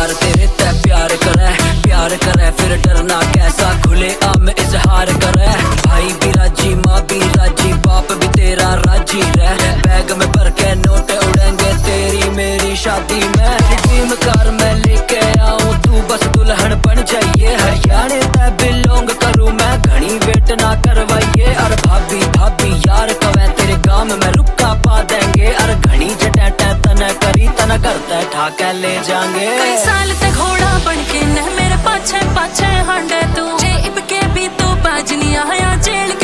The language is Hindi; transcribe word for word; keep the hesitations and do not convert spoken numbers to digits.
यार तेरे ते प्यार करे, प्यार करे फिर डरना कैसा, खुले आम इजहार करे। भाई भी राजी माँ भी राजी बाप भी तेरा राजी रह, बैग में भर के नोट उड़ेंगे तेरी मेरी शादी में। ड्रीम कार मैं लेके आऊं तू बस दुल्हन बन जाइए, हरियाणा ते बिलोंग करूं मैं घनी वेट ना करवाइए। और भाभी भाभी यार कवे तेरे गांव में रुका पा देंगे, और घनी जटा तना करी तना करता ठाके ले जाएंगे। कई साल तक घोड़ा बन के न मेरे पाछे पाछे हांडे तू, जे इब के भी तू बाज नहीं आया जेल